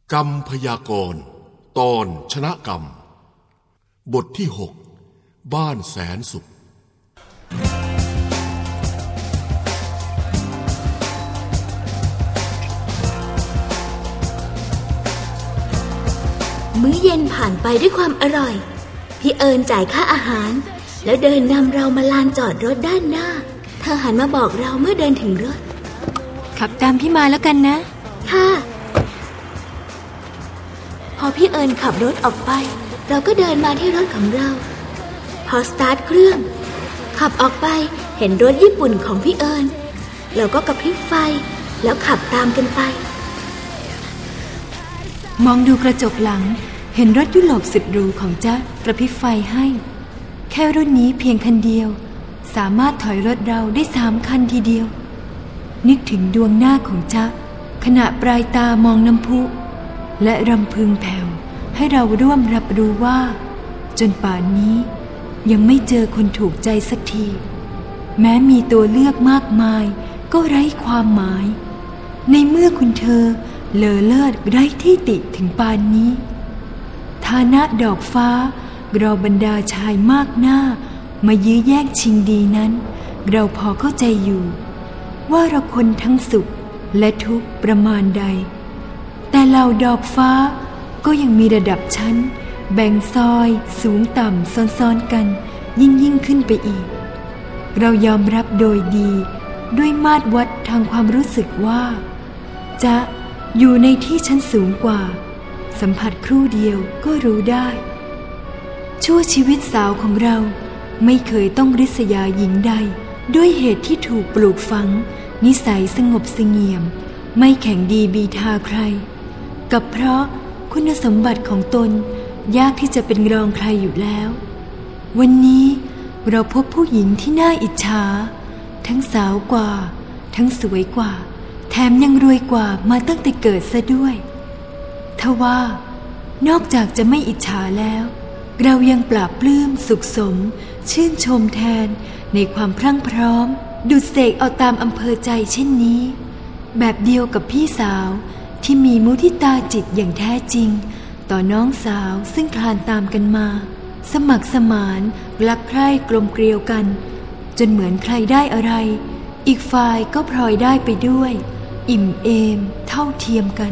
กรรมพยากรณ์ตอนชนะกรรมบทที่ 6บ้านแสนสุขมื้อเย็นผ่านไปด้วยความอร่อยพี่เอิญจ่ายค่าอาหารแล้วเดินนำเรามาลานจอดรถด้านหน้าเธอหันมาบอกเราเมื่อเดินถึงรถขับตามพี่มาแล้วกันนะค่ะพอพี่เอิญขับรถออกไปเราก็เดินมาที่รถของเราพอสตาร์ทเครื่องขับออกไปเห็นรถญี่ปุ่นของพี่เอิญเราก็กระพริบไฟแล้วขับตามกันไปมองดูกระจกหลังเห็นรถยุโรปสุดหรูของจ๊ะกระพริบไฟให้แค่รุ่นนี้เพียงคันเดียวสามารถถอยรถเราได้3 คันทีเดียวนึกถึงดวงหน้าของจ๊ะขณะปลายตามองน้ำพุและรำพึงแผ่วให้เราร่วมรับรู้ว่าจนป่านนี้ยังไม่เจอคนถูกใจสักทีแม้มีตัวเลือกมากมายก็ไร้ความหมายในเมื่อคุณเธอเลอเลิศไร้ที่ติถึงป่านนี้ฐานะดอกฟ้าเราบรรดาชายมากหน้ามายื้อแย่งชิงดีนั้นเราพอเข้าใจอยู่ว่าเราคนทั้งสุขและทุกข์ประมาณใดแต่เหล่าดอกฟ้าก็ยังมีระดับชั้นแบ่งซอยสูงต่ำซ้อนๆกันยิ่งขึ้นไปอีกเรายอมรับโดยดีด้วยมาตรวัดทางความรู้สึกว่าจะอยู่ในที่ชั้นสูงกว่าสัมผัสครู่เดียวก็รู้ได้ชั่วชีวิตสาวของเราไม่เคยต้องริษยาหญิงใดด้วยเหตุที่ถูกปลูกฝังนิสัยสงบเสงี่ยมไม่แข่งดีบีทาใครกับเพราะคุณสมบัติของตนยากที่จะเป็นรองใครอยู่แล้ววันนี้เราพบผู้หญิงที่น่าอิจฉาทั้งสาวกว่าทั้งสวยกว่าแถมยังรวยกว่ามาตั้งแต่เกิดซะด้วยทว่านอกจากจะไม่อิจฉาแล้วเรายังปลาบปลื้มสุขสมชื่นชมแทนในความพรั่งพร้อมดุจเสกเอาตามอำเภอใจเช่นนี้แบบเดียวกับพี่สาวที่มีมุทิตาจิตอย่างแท้จริงต่อน้องสาวซึ่งคลานตามกันมาสมัครสมานรักใคร่กลมเกลียวกันจนเหมือนใครได้อะไรอีกฝ่ายก็พลอยได้ไปด้วยอิ่มเอมเท่าเทียมกัน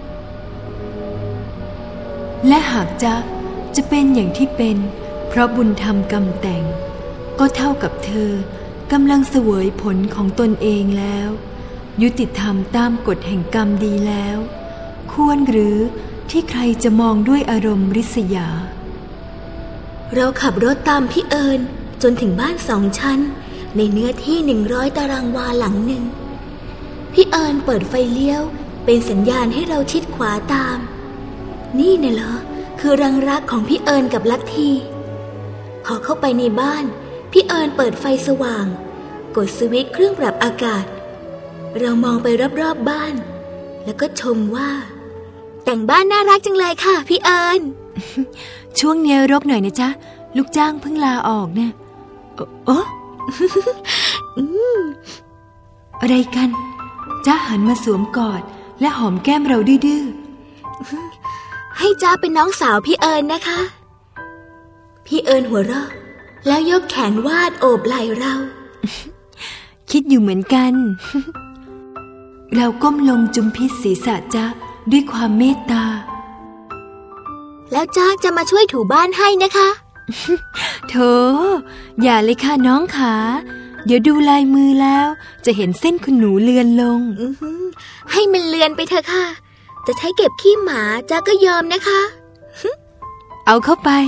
และหากจะเป็นอย่างที่เป็นเพราะบุญธรรมกรรมแต่งก็เท่ากับเธอกำลังเสวยผลของตนเองแล้วยุติธรรมตามกฎแห่งกรรมดีแล้วควรหรือที่ใครจะมองด้วยอารมณ์ริษยาเราขับรถตามพี่เอิญจนถึงบ้าน2 ชั้นในเนื้อที่100 ตารางวาหลังหนึ่งพี่เอิญเปิดไฟเลี้ยวเป็นสัญญาณให้เราชิดขวาตามนี่น่ะเหรอคือรังรักของพี่เอิญกับลัทธีพอเข้าไปในบ้านพี่เอิญเปิดไฟสว่างกดสวิตช์เครื่องปรับอากาศเรามองไปรอบๆบ้านแล้วก็ชมว่าแต่งบ้านน่ารักจังเลยค่ะพี่เอิญช่วงนี้รกหน่อยนะจ๊ะลูกจ้างเพิ่งลาออกเนี่ยโอ้ อะไรกันจ๊ะหันมาสวมกอดและหอมแก้มเราดื้อให้จ๊ะเป็นน้องสาวพี่เอิญนะคะพี่เอิญหัวเราะแล้วยกแขนวาดโอบไหล่เราคิดอยู่เหมือนกันเราก้มลงจุมพิษศีรษะจ๊ะด้วยความเมตตาแล้วจ๊ะจะมาช่วยถูบ้านให้นะคะโธ่อย่าเลยค่ะน้องขาเดี๋ยวดูลายมือแล้วจะเห็นเส้นคุณหนูเลือนลงให้มันเลือนไปเถอะค่ะจะใช้เก็บขี้หมาจ๊ะก็ยอมนะคะเอาเข้าไป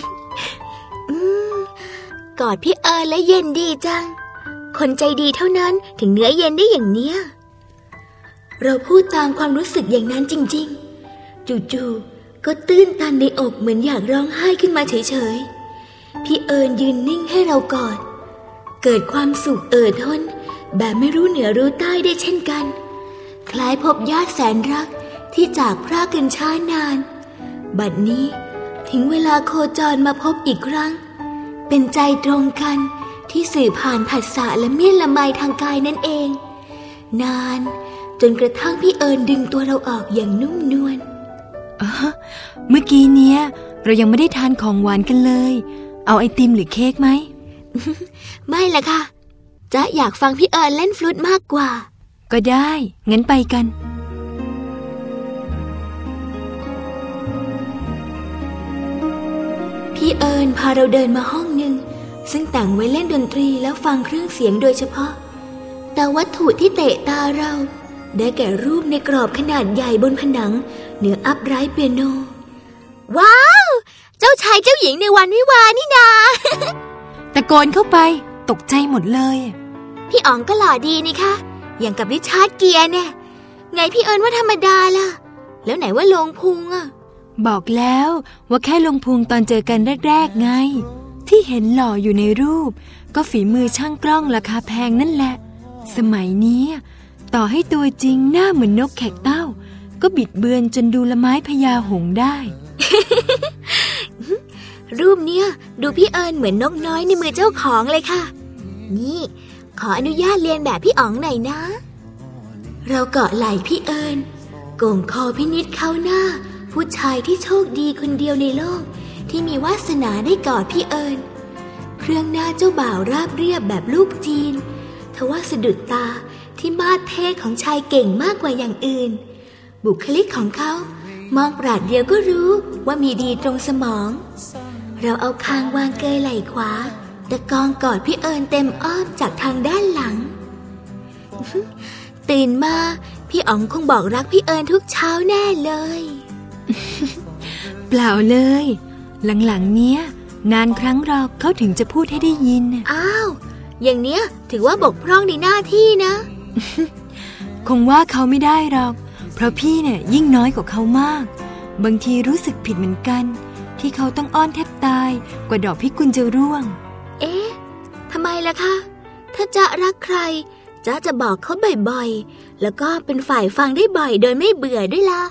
กอดพี่เอิญและเย็นดีจังคนใจดีเท่านั้นถึงเนื้อเย็นได้อย่างเนี้ยเราพูดตามความรู้สึกอย่างนั้นจริงๆจู่ๆก็ตื้นตันในอกเหมือนอยากร้องไห้ขึ้นมาเฉยๆพี่เอิญยืนนิ่งให้เรากอดเกิดความสุขทนแบบไม่รู้เหนือรู้ใต้ได้เช่นกันคล้ายพบญาติแสนรักที่จากพรากกันช้านานบัดนี้ถึงเวลาโคจรมาพบอีกครั้งเป็นใจตรงกันที่สื่อผ่านผัสสะและเมี้ยนละไมทางกายนั่นเองนานจนกระทั่งพี่เอิญดึงตัวเราออกอย่างนุ่มนวลเมื่อกี้เนี้ยเรายังไม่ได้ทานของหวานกันเลยเอาไอติมหรือเค้กไหมไม่ละค่ะจ๊ะอยากฟังพี่เอิญเล่นฟลุตมากกว่าก็ได้งั้นไปกันพี่เอิญพาเราเดินมาห้องหนึ่งซึ่งแต่งไว้เล่นดนตรีแล้วฟังเครื่องเสียงโดยเฉพาะแต่วัตถุที่เตะตาเราได้แก่รูปในกรอบขนาดใหญ่บนผนังเหนืออัพไรท์เปียโนว้าวเจ้าชายเจ้าหญิงในวันวิวาห์นี่นาตะโกนเข้าไปตกใจหมดเลยพี่อ๋องก็หล่อดีนี่คะอย่างกับริชาร์ดเกียร์เนี่ยไงพี่เอิญว่าธรรมดาล่ะแล้วไหนว่าลงพุงอะบอกแล้วว่าแค่ลงพุงตอนเจอกันแรกๆไงที่เห็นหล่ออยู่ในรูปก็ฝีมือช่างกล้องราคาแพงนั่นแหละสมัยนี้ต่อให้ตัวจริงหน้าเหมือนนกแขกเต้าก็บิดเบือนจนดูละไม้พญาหงส์ได้รูปเนี้ยดูพี่เอิญเหมือนนกน้อยในมือเจ้าของเลยค่ะนี่ขออนุญาตเรียนแบบพี่อ๋องหน่อยนะเราเกาะไหล่พี่เอิญโก่งคอพินิจเข้าหน้าผู้ชายที่โชคดีคนเดียวในโลกที่มีวาสนาได้กอดพี่เอิญเครื่องหน้าเจ้าบ่าวราบเรียบแบบลูกจีนทว่าสะดุดตาที่มาดเท่ของชายเก่งมากกว่าอย่างอื่นบุคลิกของเขามองปราดเดียวก็รู้ว่ามีดีตรงสมองเราเอาคางวางเกยไหล่ขวาตะกองกอดพี่เอิญเต็มอ้อมจากทางด้านหลัง ตื่นมาพี่อ๋องคงบอกรักพี่เอิญทุกเช้าแน่เลยเปล่าเลยหลังๆเนี้ยนานครั้งเราเขาถึงจะพูดให้ได้ยินอ้าวอย่างเนี้ยถือว่าบกพร่องในหน้าที่นะคงว่าเขาไม่ได้หรอกเพราะพี่เนี่ยยิ่งน้อยกว่าเขามากบางทีรู้สึกผิดเหมือนกันที่เขาต้องอ้อนแทบตายกว่าดอกพิกุลจะร่วงเอ๊ะทำไมล่ะคะถ้าจะรักใครจะบอกเขาบ่อยๆแล้วก็เป็นฝ่ายฟังได้บ่อยโดยไม่เบื่อด้วยล่ะ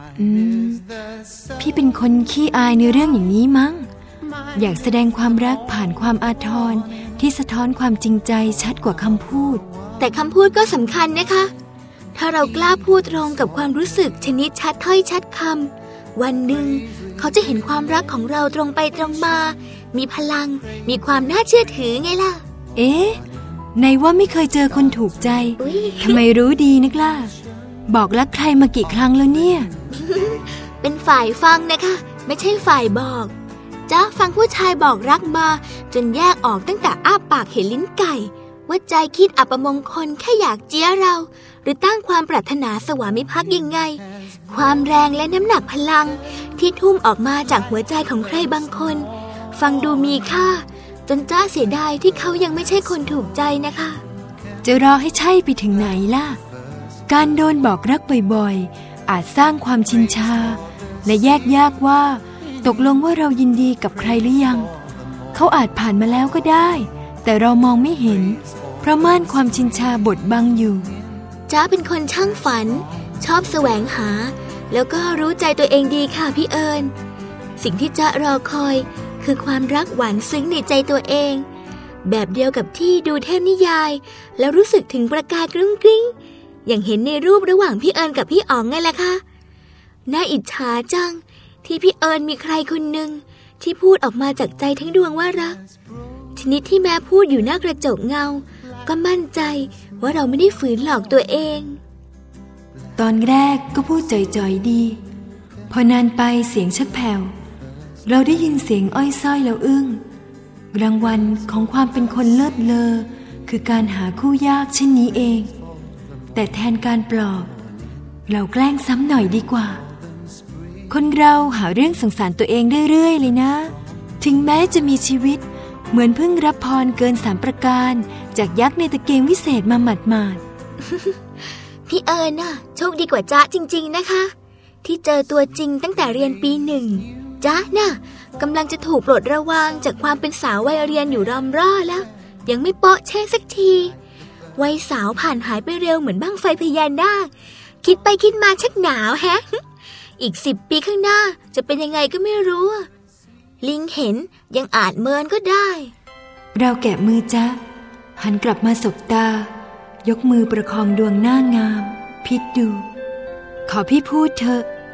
พี่เป็นคนขี้อายในเรื่องอย่างนี้มั้งอยากแสดงความรักผ่านความอาทรที่สะท้อนความจริงใจชัดกว่าคำพูดแต่คำพูดก็สำคัญนะคะถ้าเรากล้าพูดตรงกับความรู้สึกชนิดชัดถ้อยชัดคำวันหนึ่งเขาจะเห็นความรักของเราตรงไปตรงมามีพลังมีความน่าเชื่อถือไงล่ะเอ๊ะในว่าไม่เคยเจอคนถูกใจทำไมรู้ดีนักล่ะบอกรักใครมากี่ครั้งแล้วเนี่ยเป็นฝ่ายฟังนะคะไม่ใช่ฝ่ายบอกจ๊ะฟังผู้ชายบอกรักมาจนแยกออกตั้งแต่อ้าปากเห็นลิ้นไก่ว่าใจคิดอัปมงคลแค่อยากเจี๊ยเราหรือตั้งความปรารถนาสวามิภักดิ์ยังไงความแรงและน้ำหนักพลังที่ทุ่มออกมาจากหัวใจของใครบางคนฟังดูมีค่าจนจ้าเสียดายที่เขายังไม่ใช่คนถูกใจนะคะจะรอให้ใช่ไปถึงไหนล่ะการโดนบอกรักบ่อยๆอาจสร้างความชินชาและแยกยากว่าตกลงว่าเรายินดีกับใครหรือยังเขาอาจผ่านมาแล้วก็ได้แต่เรามองไม่เห็นเพราะม่านความชินชาบดบังอยู่จ้าเป็นคนช่างฝันชอบแสวงหาแล้วก็รู้ใจตัวเองดีค่ะพี่เอิญสิ่งที่จ้ารอคอยคือความรักหวานซึ้งในใจตัวเองแบบเดียวกับที่ดูเทพนิยายแล้วรู้สึกถึงประกายกรุ้งกริ้งอย่างเห็นในรูประหว่างพี่เอิญกับพี่อ๋องไงล่ะคะน่าอิจฉาจังที่พี่เอิญมีใครคนหนึ่งที่พูดออกมาจากใจทั้งดวงว่ารักชนิดที่แม้พูดอยู่หน้ากระจกเงาก็มั่นใจว่าเราไม่ได้ฝืนหลอกตัวเองตอนแรกก็พูดจ่อยๆดีพอนานไปเสียงชักแผ่วเราได้ยินเสียงอ้อยส้อยแล้วอึ้งรางวัลของความเป็นคนเลิศเลอคือการหาคู่ยากเช่นนี้เองแต่แทนการปลอบเราแกล้งซ้ำหน่อยดีกว่าคนเราหาเรื่องสงสารตัวเองได้เรื่อยเลยนะถึงแม้จะมีชีวิตเหมือนเพิ่งรับพรเกิน3ประการจากยักษ์ในตะเกียงวิเศษมาหมาดๆ พี่เอิญน่ะโชคดีกว่าจ๊ะจริงๆนะคะที่เจอตัวจริงตั้งแต่เรียนปี1จ๊ะน่ะกำลังจะถูกปลดระวางจากความเป็นสาววัยเรียนอยู่รอมร่อแล้วยังไม่โป๊ะแช่สักทีวัยสาวผ่านหายไปเร็วเหมือนบั้งไฟพญานาคคิดไปคิดมาชักหนาวแฮะอีก10 ปีข้างหน้าจะเป็นยังไงก็ไม่รู้ลิงเห็นยังอาจเมินก็ได้เราแกะมือจ๊ะหันกลับมาสบตายกมือประคองดวงหน้างามพิจดูขอพี่พูดเถอะ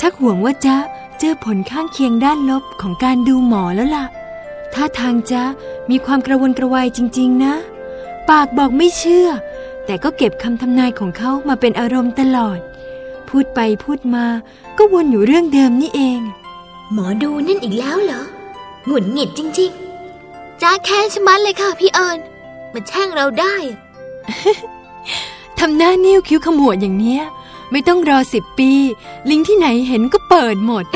ชักห่วงว่าจ๊ะเจอผลข้างเคียงด้านลบของการดูหมอแล้วล่ะท่าทางจ๊ะมีความกระวนกระวายจริงๆนะปากบอกไม่เชื่อแต่ก็เก็บคำทำนายของเขามาเป็นอารมณ์ตลอดพูดไปพูดมาก็วนอยู่เรื่องเดิมนี่เองหมอดูนั่นอีกแล้วเหรอหงุดหงิดจริงๆจ้าแค้นชะมัดเลยค่ะพี่เอิญมาแช่งเราได้ทำหน้านิ้วคิ้วขมวดอย่างเนี้ยไม่ต้องรอ10 ปีลิงที่ไหนเห็นก็เปิดหมด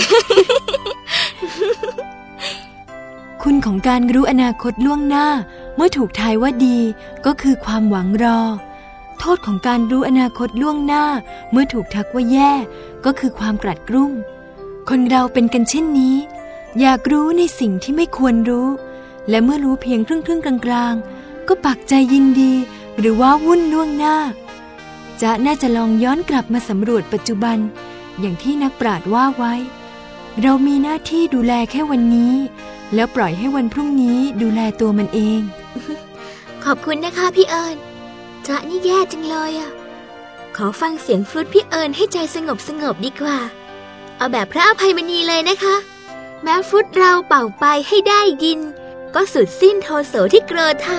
คุณของการรู้อนาคตล่วงหน้าเมื่อถูกทายว่าดีก็คือความหวังรอโทษของการรู้อนาคตล่วงหน้าเมื่อถูกทักว่าแย่ก็คือความกลัดกลุ้มคนเราเป็นกันเช่นนี้อยากรู้ในสิ่งที่ไม่ควรรู้และเมื่อรู้เพียงครึ่งกลางๆก็ปักใจยินดีหรือว่าวุ่นล่วงหน้าจะน่าจะลองย้อนกลับมาสำรวจปัจจุบันอย่างที่นักปราชญ์ว่าไว้เรามีหน้าที่ดูแลแค่วันนี้แล้วปล่อยให้วันพรุ่งนี้ดูแลตัวมันเองขอบคุณนะคะพี่เอิญจ๊ะนี่แย่จังเลยอ่ะขอฟังเสียงฟลุตพี่เอิญให้ใจสงบดีกว่าเอาแบบพระอภัยมณีเลยนะคะแม้ฟลุตเราเป่าไปให้ได้ยินก็สุดสิ้นโทโสที่เกรอธา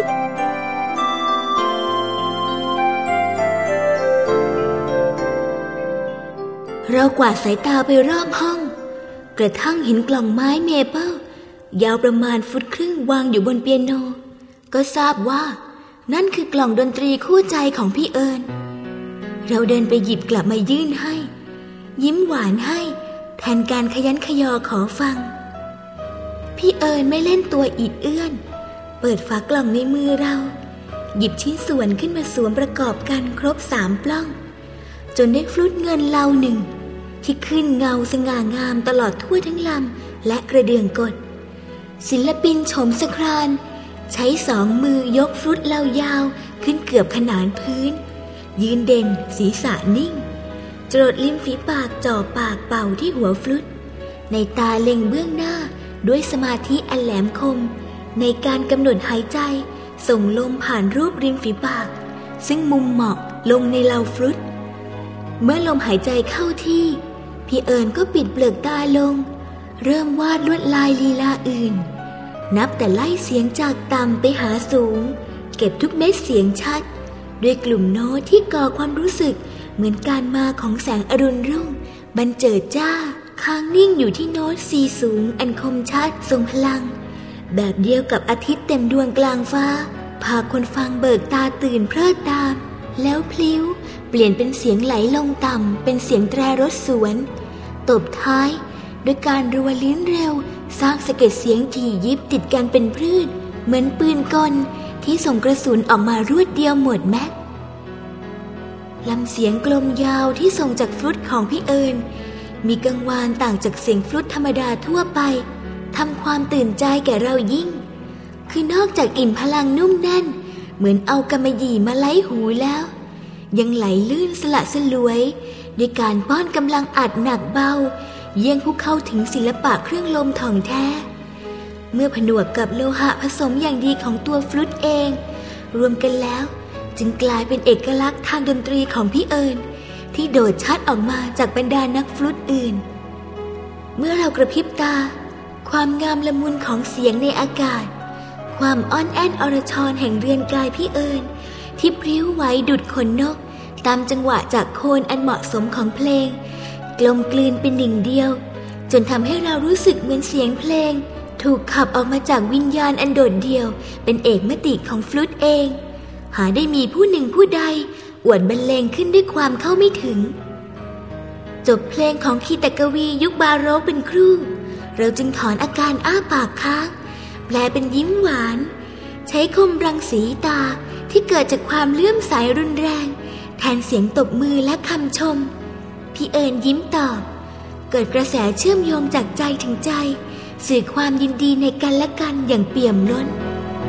เรากวาดสายตาไปรอบห้องกระทั่งเห็นกล่องไม้เมเปิลยาวประมาณ1.5 ฟุตวางอยู่บนเปียโนก็ทราบว่านั่นคือกล่องดนตรีคู่ใจของพี่เอิญเราเดินไปหยิบกลับมายื่นให้ยิ้มหวานให้แทนการขยันขยอขอฟังพี่เอิญไม่เล่นตัวอิดเอื้อนเปิดฝากล่องในมือเราหยิบชิ้นส่วนขึ้นมาสวมประกอบกันครบ3 ปล้องจนได้ฟลุตเงินเลา1ที่ขึ้นเงาสง่างามตลอดทั่วทั้งลำและกระเดื่องกดศิลปินโฉมสครานใช้2 มือยกฟลุตเลายาวขึ้นเกือบขนานพื้นยืนเด่นศีรษะนิ่งจรดลิ้มฝีปากจ่อปากเป่าที่หัวฟลุตในตาเล็งเบื้องหน้าด้วยสมาธิอันแหลมคมในการกำหนดหายใจส่งลมผ่านรูปริมฝีปากซึ่งมุมเหมาะลงในเลาฟลุตเมื่อลมหายใจเข้าที่พี่เอิญก็ปิดเปลือกตาลงเริ่มวาดลวดลายลีลาอื่นนับแต่ไล่เสียงจากต่ำไปหาสูงเก็บทุกเม็ดเสียงชัดด้วยกลุ่มโน้ตที่ก่อความรู้สึกเหมือนการมาของแสงอรุณรุ่งบันเจิดจ้าค้างนิ่งอยู่ที่โน้ตซีสูงอันคมชัดทรงพลังแบบเดียวกับอาทิตย์เต็มดวงกลางฟ้าพาคนฟังเบิกตาตื่นเพลิดตามแล้วพลิ้วเปลี่ยนเป็นเสียงไหลลงต่ำเป็นเสียงแตรรถสวนตบท้ายด้วยการรัวลิ้นเร็วสร้างสะเก็ดเสียงถี่ยิบติดกันเป็นพืชเหมือนปืนกลที่ส่งกระสุนออกมารวดเดียวหมดแม็กลำเสียงกลมยาวที่ส่งจากฟลุตของพี่เอิญมีกังวานต่างจากเสียงฟลุตธรรมดาทั่วไปทำความตื่นใจแก่เรายิ่งคือนอกจากอิ่มพลังนุ่มแน่นเหมือนเอากำมะหยี่มาไล้หูแล้วยังไหลลื่นสละสลวยด้วยการป้อนกำลังอัดหนักเบาเยี่ยงผู้เข้าถึงศิลปะเครื่องลมถ่องแท้เมื่อผนวกกับโลหะผสมอย่างดีของตัวฟลุตเองรวมกันแล้วจึงกลายเป็นเอกลักษณ์ทางดนตรีของพี่เอิญที่โดดชัดออกมาจากบรรดานักฟลุตอื่นเมื่อเรากระพริบตาความงามละมุนของเสียงในอากาศความอ้อนแอนอรชรแห่งเรือนกายพี่เอิญที่พริ้วไหวดุจขนนกตามจังหวะจากโคนอันเหมาะสมของเพลงกลมกลืนเป็นหนึ่งเดียวจนทำให้เรารู้สึกเหมือนเสียงเพลงถูกขับออกมาจากวิญญาณอันโดดเดี่ยวเป็นเอกมติของฟลุตเองหาได้มีผู้หนึ่งผู้ใดอวดบรรเลงขึ้นด้วยความเข้าไม่ถึงจบเพลงของคีตกวียุคบาโรกเป็นครู่เราจึงถอนอาการอ้าปากค้างแปลเป็นยิ้มหวานใช้คมรังสีตาที่เกิดจากความเลื่อมใสรุนแรงแทนเสียงตบมือและคำชมพี่เอิญยิ้มตอบเกิดกระแสเชื่อมโยงจากใจถึงใจสื่อความยินดีในกันและกันอย่างเปี่ยมล้น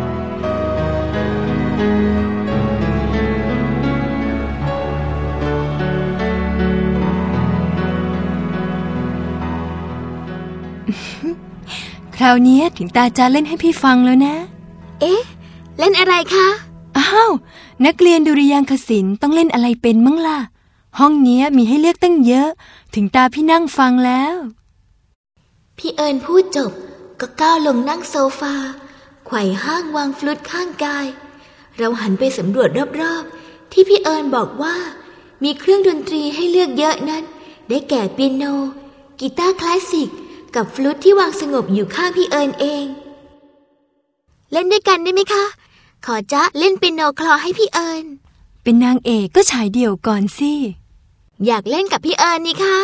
คราวนี้ถึงตาจาเล่นให้พี่ฟังแล้วนะเอ๊ะเล่นอะไรคะอ้าวนักเรียนดุริยางคศิลป์ต้องเล่นอะไรเป็นมั้งล่ะห้องนี้มีให้เลือกตั้งเยอะถึงตาพี่นั่งฟังแล้วพี่เอิญพูดจบก็ก้าวลงนั่งโซฟาไขว่ห้างวางฟลุตข้างกายเราหันไปสำรวจรอบๆที่พี่เอิญบอกว่ามีเครื่องดนตรีให้เลือกเยอะนั้นได้แก่เปียโนกีตาร์คลาสสิกกับฟลุตที่วางสงบอยู่ข้างพี่เอิญเองเล่นด้วยกันได้ไหมคะขอจ๊ะเล่นเปียโนคลอให้พี่เอิญเป็นนางเอกก็ฉายเดี่ยวก่อนสิอยากเล่นกับพี่เอิญนี่คะ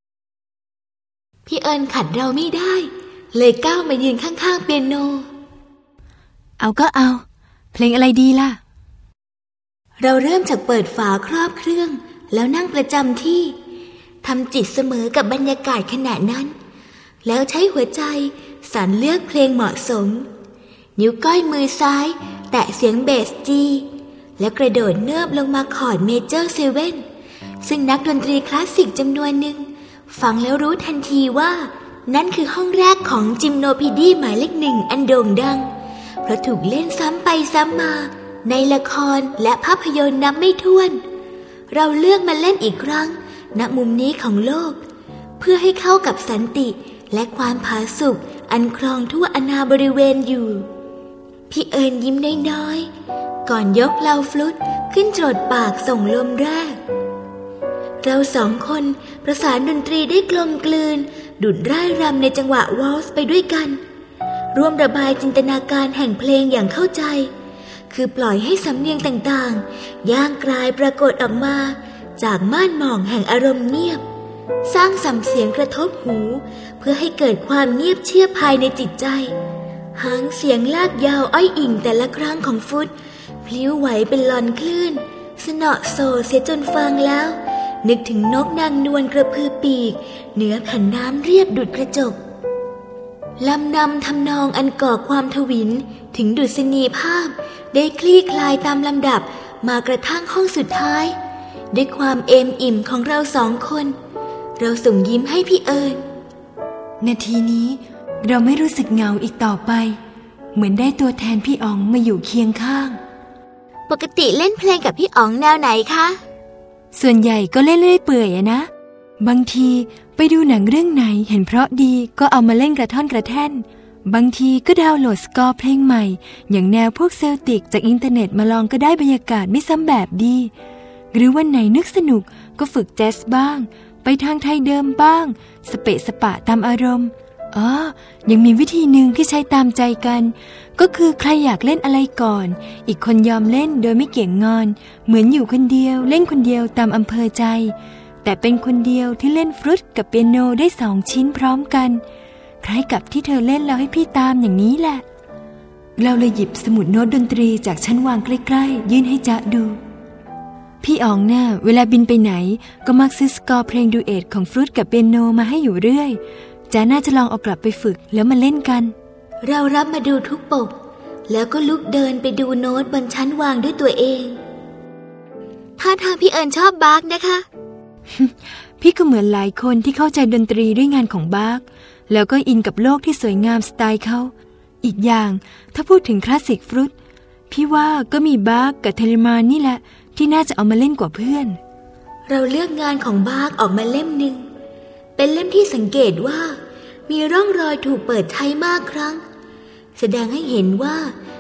พี่เอิญขัดเราไม่ได้เลยก้าวมายืนข้างๆเปียโนเอาก็เอาเพลงอะไรดีล่ะเราเริ่มจากเปิดฝาครอบเครื่องแล้วนั่งประจำที่ทำจิตเสมอกับบรรยากาศขณะนั้นแล้วใช้หัวใจสรรเลือกเพลงเหมาะสมนิ้วก้อยมือซ้ายแตะเสียงเบสจีแล้วกระโดดเนิบลงมาคอร์ดเมเจอร์เซเว่นซึ่งนักดนตรีคลาสสิกจำนวนหนึ่งฟังแล้วรู้ทันทีว่านั่นคือห้องแรกของจิมโนพีดีหมายเลขหนึ่งอันโด่งดังเพราะถูกเล่นซ้ำไปซ้ำมาในละครและภาพยนตร์นับไม่ถ้วนเราเลือกมาเล่นอีกครั้งณมุมนี้ของโลกเพื่อให้เข้ากับสันติและความผาสุกอันครองทั่วอาณาบริเวณอยู่พี่เอิญยิ้มน้อยๆก่อนยกเหลาฟลุตขึ้นโจทย์ปากส่งลมแรกเราสองคนประสานดนตรีได้กลมกลืนดุจร่ายรำในจังหวะวอลซ์ไปด้วยกันร่วมระบายจินตนาการแห่งเพลงอย่างเข้าใจคือปล่อยให้สำเนียงต่างๆย่างกลายปรากฏออกมาจากม่านหมอกแห่งอารมณ์เงียบสร้างสัมเสียงกระทบหูเพื่อให้เกิดความเงียบเชียบภายในจิตใจหางเสียงลากยาวอ้อยอิงแต่ละครั้งของฟุตพลิ้วไหวเป็นลอนคลื่นสนอโซเสียจนฟังแล้วนึกถึงนกนางนวลกระพือปีกเหนือแผ่นน้ำเรียบดุจกระจกลำนำทำนองอันก่อความทวินถึงดุษณีภาพได้คลี่คลายตามลำดับมากระทั่งห้องสุดท้ายด้วยความเอมอิ่มของเราสองคนเราส่งยิ้มให้พี่เอิญนาทีนี้เราไม่รู้สึกเหงาอีกต่อไปเหมือนได้ตัวแทนพี่อ๋องมาอยู่เคียงข้างปกติเล่นเพลงกับพี่อ๋องแนวไหนคะส่วนใหญ่ก็เล่นเรื่อยเปื่อยนะบางทีไปดูหนังเรื่องไหนเห็นเพราะดีก็เอามาเล่นกระท่อนกระแท่นบางทีก็ดาวน์โหลดสกอร์เพลงใหม่อย่างแนวพวกเซลติกจากอินเทอร์เน็ตมาลองก็ได้บรรยากาศไม่ซ้ำแบบดีหรือวันไหนนึกสนุกก็ฝึกแจ๊สบ้างไปทางไทยเดิมบ้างสเปะสปะตามอารมณ์ยังมีวิธีหนึ่งที่ใช้ตามใจกันก็คือใครอยากเล่นอะไรก่อนอีกคนยอมเล่นโดยไม่เกี่ยงงอนเหมือนอยู่คนเดียวเล่นคนเดียวตามอำเภอใจแต่เป็นคนเดียวที่เล่นฟลุตกับเปียโนได้2 ชิ้นพร้อมกันคล้ายกับที่เธอเล่นแล้วให้พี่ตามอย่างนี้แหละเราเลยหยิบสมุดโน้ตดนตรีจากชั้นวางใกล้ๆยื่นให้จ๊ะดูพี่อ๋องน่ะเวลาบินไปไหนก็มักซื้อสกอร์เพลงดูเอทของฟลุตกับเปียโนมาให้อยู่เรื่อยจ๊ะน่าจะลองเอากลับไปฝึกแล้วมาเล่นกันเรารับมาดูทุกปกแล้วก็ลุกเดินไปดูโน้ตบนชั้นวางด้วยตัวเองท่าทางพี่เอิญชอบบาร์กนะคะพี่ก็เหมือนหลายคนที่เข้าใจดนตรีด้วยงานของบาร์กแล้วก็อินกับโลกที่สวยงามสไตล์เขาอีกอย่างถ้าพูดถึงคลาสสิกฟลุตพี่ว่าก็มีบาร์กกับเทเลมานนี่แหละที่น่าจะเอามาเล่นกว่าเพื่อนเราเลือกงานของบาร์กออกมาเล่มหนึ่งเป็นเล่มที่สังเกตว่ามีร่องรอยถูกเปิดใช้มากครั้งแสดงให้เห็นว่า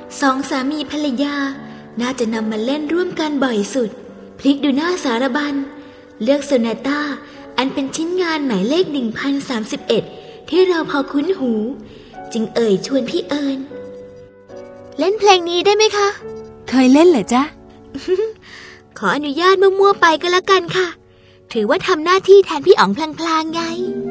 2 สามีภรรยาน่าจะนำมาเล่นร่วมกันบ่อยสุดพลิกดูหน้าสารบัญเลือกโซนาต้าอันเป็นชิ้นงานหมายเลข1031ที่เราพอคุ้นหูจึงเอ่ยชวนพี่เอิญเล่นเพลงนี้ได้ไหมคะเคยเล่นเหรอจ๊ะขออนุญาตมั่วๆไปก็แล้วกันค่ะถือว่าทำหน้าที่แทนพี่อ๋องพลางๆไง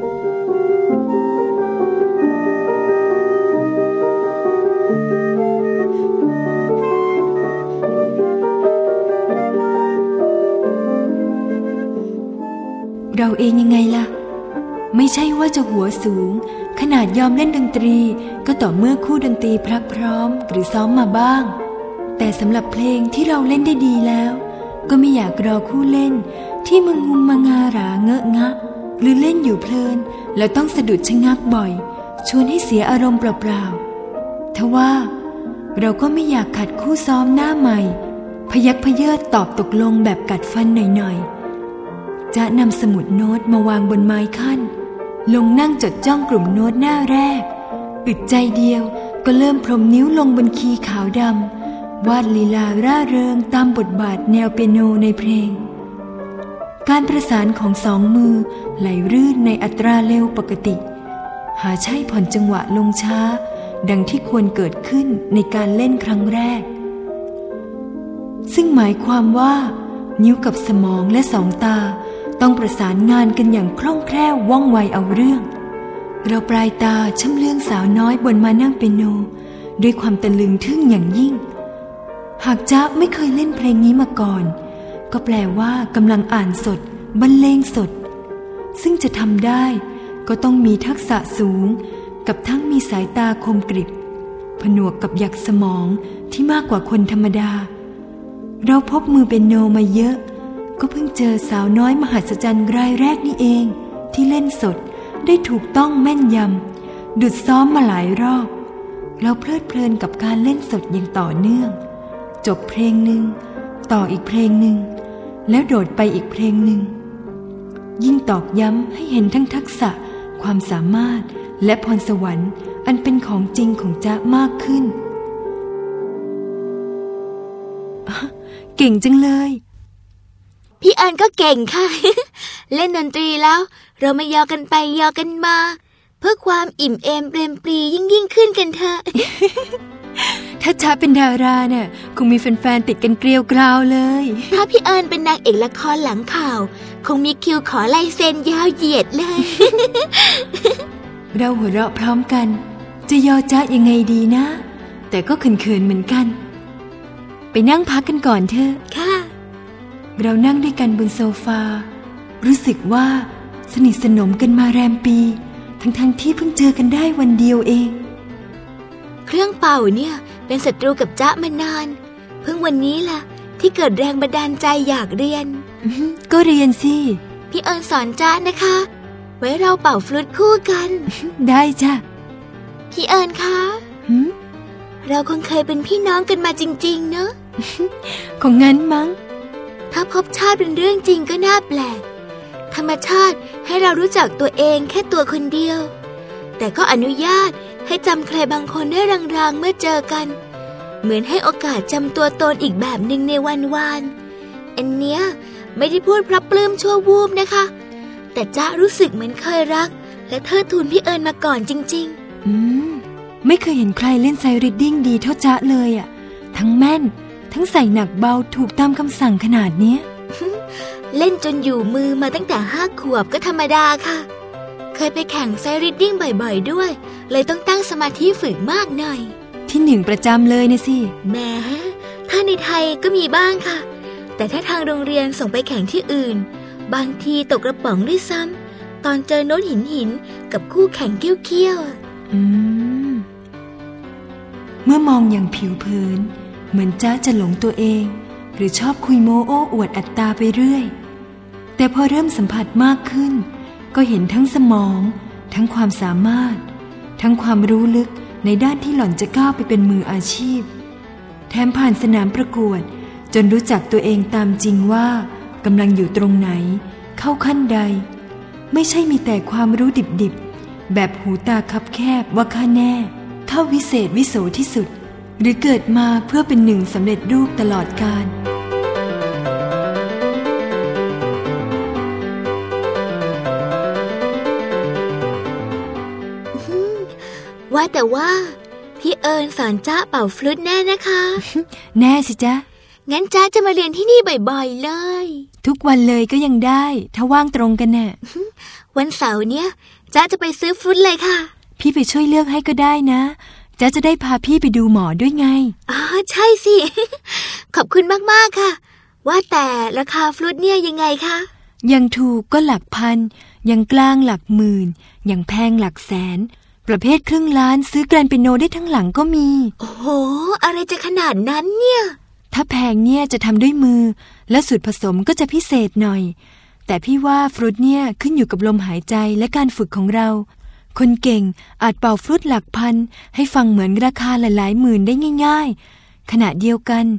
เราเองยังไงล่ะไม่ใช่ว่าจะหัวสูงขนาดยอมเล่นดนตรีก็ต่อเมื่อคู่ดนตรีพรักพร้อมหรือซ้อมมาบ้างแต่สำหรับเพลงที่เราเล่นได้ดีแล้วก็ไม่อยากรอคู่เล่นที่มึงงุมมางาหราเงอะงะหรือเล่นอยู่เพลินแล้วต้องสะดุดชะงักบ่อยชวนให้เสียอารมณ์เปล่าๆทว่าเราก็ไม่อยากขัดคู่ซ้อมหน้าใหม่พยักพเยิดตอบตกลงแบบกัดฟันหน่อยๆจ๊ะนำสมุดโน้ตมาวางบนไม้ขั้นลงนั่งจดจ้องกลุ่มโน้ตหน้าแรกอึดใจเดียวก็เริ่มพรมนิ้วลงบนคีย์ขาวดำวาดลีลาร่าเริงตามบทบาทแนวเปียโนในเพลงการประสานของสองมือไหลรื่นในอัตราเร็วปกติหาใช่ผ่อนจังหวะลงช้าดังที่ควรเกิดขึ้นในการเล่นครั้งแรกซึ่งหมายความว่านิ้วกับสมองและสองตาต้องประสานงานกันอย่างคล่องแคล่วว่องไวเอาเรื่องเราปลายตาชำเลืองสาวน้อยบนมานั่งเปียโนด้วยความตะลึงทึ่งอย่างยิ่งหากจ๊ะไม่เคยเล่นเพลงนี้มาก่อนก็แปลว่ากำลังอ่านสดบรรเลงสดซึ่งจะทำได้ก็ต้องมีทักษะสูงกับทั้งมีสายตาคมกริบผนวกกับหยักสมองที่มากกว่าคนธรรมดาเราพบมือเปียโนมาเยอะก็เพิ่งเจอสาวน้อยมหัศจรรย์รายแรกนี่เองที่เล่นสดได้ถูกต้องแม่นยำดุจซ้อมมาหลายรอบเราเพลิดเพลินกับการเล่นสดอย่างต่อเนื่องจบเพลงหนึ่งต่ออีกเพลงหนึ่งแล้วโดดไปอีกเพลงหนึ่งยิ่งตอกย้ำให้เห็นทั้งทักษะความสามารถและพรสวรรค์อันเป็นของจริงของจ๊ะมากขึ้นเก่งจังเลยพี่เอิญก็เก่งค่ะ เล่นดนตรีแล้วเราไม่ยอกันไปยอกันมาเพื่อความอิ่มเอมเปรมปรียิ่งขึ้นกันเถอะถ้าจ๊ะเป็นดาราเนี่ยคงมีแฟนๆติดกันเกลียวกราวเลยถ้าพี่เอิญเป็นนางเอกละครหลังข่าวคงมีคิวขอลายเซ็นยาวเหยียดเลยเราหัวเราะพร้อมกันจะยอจ๊ะยังไงดีนะแต่ก็เขินๆเหมือนกันไปนั่งพักกันก่อนเถอะค่ะเรานั่งด้วยกันบนโซฟารู้สึกว่าสนิทสนมกันมาแรมปีทั้งที่เพิ่งเจอกันได้วันเดียวเองเครื่องเป่าเนี่ยเป็นศัตรูกับจ๊ะมานานเพิ่งวันนี้ล่ะที่เกิดแรงบันดาลใจอยากเรียนก็เรียนสิพี่เอิญสอนจ๊ะนะคะไว้เราเป่าฟลุตคู่กันได้จ้ะพี่เอิญคะเราคงเคยเป็นพี่น้องกันมาจริงๆเนอะคงงั้นมั้งถ้าภพชาติเป็นเรื่องจริงก็น่าแปลกธรรมชาติให้เรารู้จักตัวเองแค่ตัวคนเดียวแต่ก็อนุญาตให้จำใครบางคนได้รางๆเมื่อเจอกันเหมือนให้โอกาสจำตัวตนอีกแบบหนึ่งในวันวานอันเนี้ยไม่ได้พูดเพราะปลื้มชั่ววูบนะคะแต่จ๊ะรู้สึกเหมือนเคยรักและเทิดทูนพี่เอิญมาก่อนจริงๆไม่เคยเห็นใครเล่นไซริดดิ้งดีเท่าจ๊ะเลยอ่ะทั้งแม่นทั้งใส่หนักเบาถูกตามคำสั่งขนาดเนี้ยเล่นจนอยู่มือมาตั้งแต่5 ขวบก็ธรรมดาค่ะเคยไปแข่งไซริดดิ้งบ่อยๆด้วยเลยต้องตั้งสมาธิฝึกมากหน่อยที่1ประจำเลยนะสิแหมถ้าในไทยก็มีบ้างค่ะแต่ถ้าทางโรงเรียนส่งไปแข่งที่อื่นบางทีตกกระป๋องด้วยซ้ำตอนเจอโน้ตหินกับคู่แข่งเกี้ยวเมื่อมองอย่างผิวเผินเหมือนจ๊ะจะหลงตัวเองหรือชอบคุยโม้โอ้อวดอัตตาไปเรื่อยแต่พอเริ่มสัมผัสมากขึ้นก็เห็นทั้งสมองทั้งความสามารถทั้งความรู้ลึกในด้านที่หล่อนจะก้าวไปเป็นมืออาชีพแถมผ่านสนามประกวดจนรู้จักตัวเองตามจริงว่ากำลังอยู่ตรงไหนเข้าขั้นใดไม่ใช่มีแต่ความรู้ดิบๆแบบหูตาคับแคบว่าข้าแน่เข้าวิเศษวิโสที่สุดหรือเกิดมาเพื่อเป็นหนึ่งสำเร็จรูปตลอดกาลว่าแต่ว่าพี่เอิญสอนจ๊ะเป่าฟลุตแน่นะคะแน่สิจ๊ะงั้นจ๊ะจะมาเรียนที่นี่บ่อยๆเลยทุกวันเลยก็ยังได้ถ้าว่างตรงกันน่ะวันเสาร์เนี้ยจ๊ะจะไปซื้อฟลุตเลยค่ะพี่ไปช่วยเลือกให้ก็ได้นะจ๊ะจะได้พาพี่ไปดูหมอด้วยไงอ๋อใช่สิ ขอบคุณมากๆค่ะว่าแต่ราคาฟลุตเนี่ยยังไงคะยังถูกก็หลักพันยังกลางหลักหมื่นยังแพงหลักแสนประเภทครึ่งล้านซื้อแกรนเปียโนได้ทั้งหลังก็มีโอ้โหอะไรจะขนาดนั้นเนี่ยถ้าแพงเนี่ยจะทำด้วยมือและสูตรผสมก็จะพิเศษหน่อยแต่พี่ว่าฟลุตเนี่ยขึ้นอยู่กับลมหายใจและการฝึกของเราคนเก่งอาจเป่าฟลุตหลักพันให้ฟังเหมือนราคาหลายๆหมื่นได้ง่ายๆขณะเดียวกัน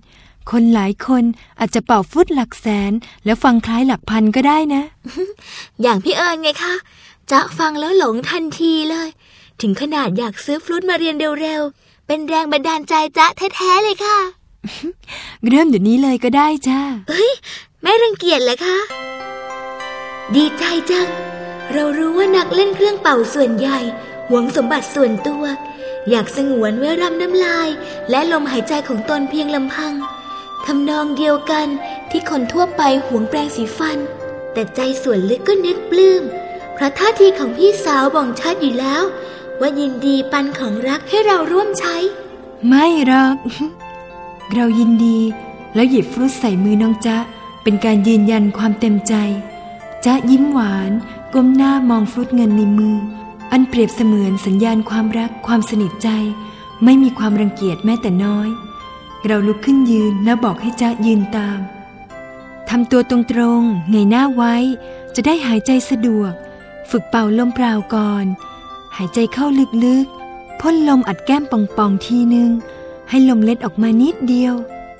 คนหลายคนอาจจะเป่าฟลุตหลักแสนแล้วฟังคล้ายหลักพันก็ได้นะอย่างพี่เอิญไงคะจ๊ะฟังแล้วหลงทันทีเลยถึงขนาดอยากซื้อฟลุตมาเรียนเร็วๆเป็นแรงบันดาลใจจ๊ะแท้ๆเลยค่ะเริ่มเดี๋ยวนี้เลยก็ได้จ้าไม่รังเกียจเลยคะดีใจจังเรารู้ว่านักเล่นเครื่องเป่าส่วนใหญ่หวงสมบัติส่วนตัวอยากสงวนไว้รำน้ำลายและลมหายใจของตนเพียงลำพังทำนองเดียวกันที่คนทั่วไปหวงแปรงสีฟันแต่ใจส่วนลึกก็นึกปลื้มเพราะท่าทีของพี่สาวบ่งชัดอยู่แล้วว่ายินดีปันของรักให้เราร่วมใช้ไม่หรอก เรายินดีแล้วหยิบฟรุตใส่มือน้องจ๊ะเป็นการยืนยันความเต็มใจจ๊ะยิ้มหวานก้มหน้ามองฟรุตเงินในมืออันเปรียบเสมือนสัญญาณความรักความสนิทใจไม่มีความรังเกียจแม้แต่น้อยเราลุกขึ้นยืนแล้วบอกให้จ๊ะยืนตามทำตัวตรงๆเงยหน้าไว้จะได้หายใจสะดวกฝึกเป่าลมเปล่าก่อนหายใจเข้าลึกๆพ่นลมอัดแก้มป่องๆทีนึงให้ลมเล็ดออกมานิดเดียว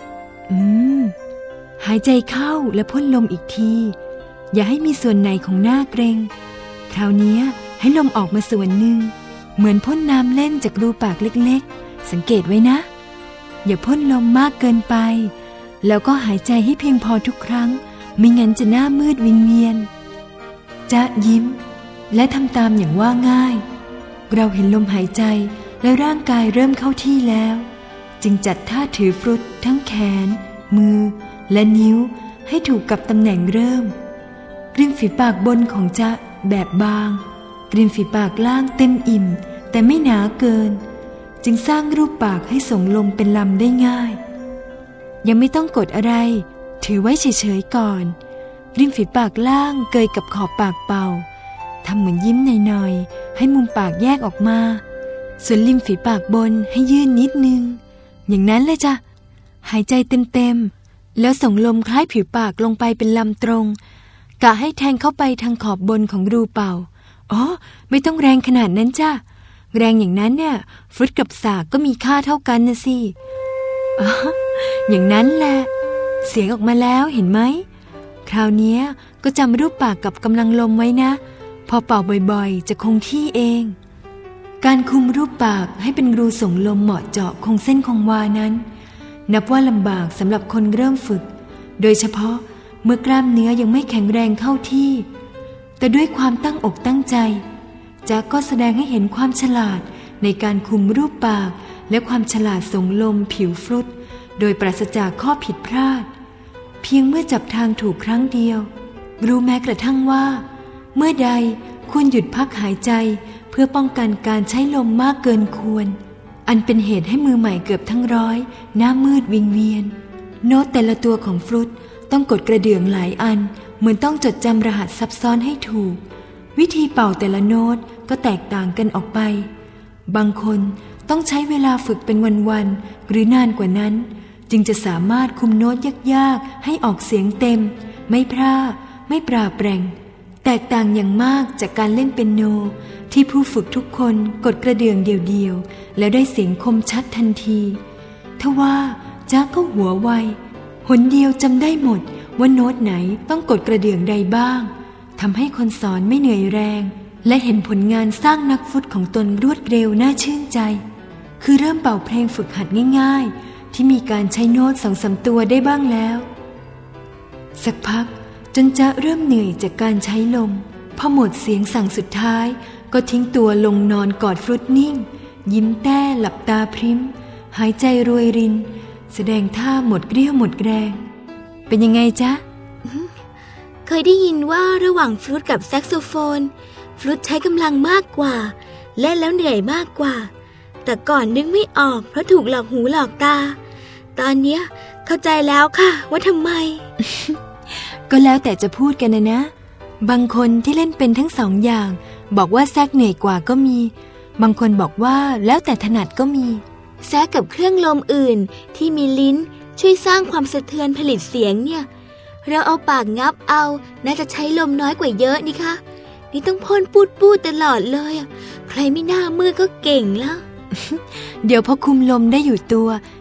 หายใจเข้าและพ่นลมอีกทีอย่าให้มีส่วนไหนของหน้าเกร็งคราวนี้ให้ลมออกมาส่วนหนึ่งเหมือนพ่นน้ำเล่นจากรูปากเล็กๆสังเกตไว้นะอย่าพ่นลมมากเกินไปแล้วก็หายใจให้เพียงพอทุกครั้งไม่งั้นจะหน้ามืดวิงเวียนจ๊ะยิ้มและทำตามอย่างว่าง่ายเราเห็นลมหายใจและร่างกายเริ่มเข้าที่แล้วจึงจัดท่าถือฟรุตทั้งแขนมือและนิ้วให้ถูกกับตำแหน่งเริ่มกริมฝีปากบนของจ๊ะแบบบางกริมฝีปากล่างเต็มอิ่มแต่ไม่หนาเกินจึงสร้างรูปปากให้ส่งลมเป็นลำได้ง่ายยังไม่ต้องกดอะไรถือไว้เฉยๆก่อนริมฝีปากล่างเกยกับขอบปากเป่าทำเหมือนยิ้มหน่อยๆให้มุมปากแยกออกมาส่วนริมฝีปากบนให้ยื่นนิดนึงอย่างนั้นเลยจ้ะหายใจเต็มๆแล้วส่งลมคล้ายผิวปากลงไปเป็นลำตรงกะให้แทงเข้าไปทางขอบบนของรูเป่าไม่ต้องแรงขนาดนั้นจ้ะแรงอย่างนั้นเนี่ยฟรุตกับสากก็มีค่าเท่ากันนะสิอย่างนั้นแหละเสียงออกมาแล้วเห็นไหมคราวนี้ก็จำรูปปากกับกำลังลมไว้นะพอเป่าบ่อยๆจะคงที่เองการคุมรูปปากให้เป็นรูส่งลมเหมาะเจาะคงเส้นคงวานั้นนับว่าลำบากสำหรับคนเริ่มฝึกโดยเฉพาะเมื่อกล้ามเนื้อยังไม่แข็งแรงเข้าที่แต่ด้วยความตั้งอกตั้งใจจ๊ะก็แสดงให้เห็นความฉลาดในการคุมรูปปากและความฉลาดส่งลมผิวฟรุตโดยปราศจากข้อผิดพลาดเพียงเมื่อจับทางถูกครั้งเดียวรู้แม้กระทั่งว่าเมื่อใดควรหยุดพักหายใจเพื่อป้องกันการใช้ลมมากเกินควรอันเป็นเหตุให้มือใหม่เกือบทั้งร้อยหน้ามืดวิงเวียนโน้ตแต่ละตัวของฟรุตต้องกดกระเดื่องหลายอันเหมือนต้องจดจำรหัสซับซ้อนให้ถูกวิธีเป่าแต่ละโน้ตก็แตกต่างกันออกไปบางคนต้องใช้เวลาฝึกเป็นวันๆหรือนานกว่านั้นจึงจะสามารถคุมโน้ตยากๆให้ออกเสียงเต็มไม่พร่าไม่ปราแปรงแตกต่างอย่างมากจากการเล่นเปียโนที่ผู้ฝึกทุกคนกดกระเดื่องเดียวๆแล้วได้เสียงคมชัดทันทีทว่าจ๊ะก็หัวไวหนเดียวจำได้หมดว่าโน้ตไหนต้องกดกระเดื่องใดบ้างทำให้คนสอนไม่เหนื่อยแรงและเห็นผลงานสร้างนักฟุตของตนรวดเร็วน่าชื่นใจคือเริ่มเป่าเพลงฝึกหัดง่ายๆที่มีการใช้โน้ต 2-3 ตัวได้บ้างแล้วสักพักจนจ๊ะเริ่มเหนื่อยจากการใช้ลมพอหมดเสียงสั่งสุดท้ายก็ทิ้งตัวลงนอนกอดฟรุตนิ่งยิ้มแต้หลับตาพริ้มหายใจรวยรินแสดงท่าหมดเรี่ยวหมดแรงเป็นยังไงจ๊ะเคยได้ยินว่าระหว่างฟลุตกับแซกโซโฟนฟลุตใช้กำลังมากกว่าเล่นแล้วเหนื่อยมากกว่าแต่ก่อนนึกไม่ออกเพราะถูกหลอกหูหลอกตาตอนเนี้ยเข้าใจแล้วค่ะว่าทำไมก็แล้วแต่จะพูดกันนะบางคนที่เล่นเป็นทั้งสองอย่างบอกว่าแซกเหนื่อยกว่าก็มีบางคนบอกว่าแล้วแต่ถนัดก็มีแซกกับเครื่องลมอื่นที่มีลิ้นช่วยสร้างความสะเทือนผลิตเสียงเนี่ยเราเอาปากงับเอาน่าจะใช้ลมน้อยกว่าเยอะนี่คะนี่ต้องพ่นปูดตลอดเลยใครไม่น่ามือก็เก่งแล้วเดี๋ยวพอคุมลมได้อยู่ตัว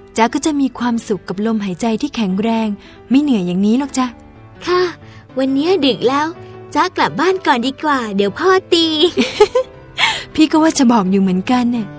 จ๊ะก็จะมีความสุขกับลมหายใจที่แข็งแรงไม่เหนื่อยอย่างนี้หรอกจ้ะค่ะวันนี้ดึกแล้วจ๊ะกลับบ้านก่อนดีกว่าเดี๋ยวพ่อตีพี่ก็ว่าจะบอกอยู่เหมือนกันเนี่ย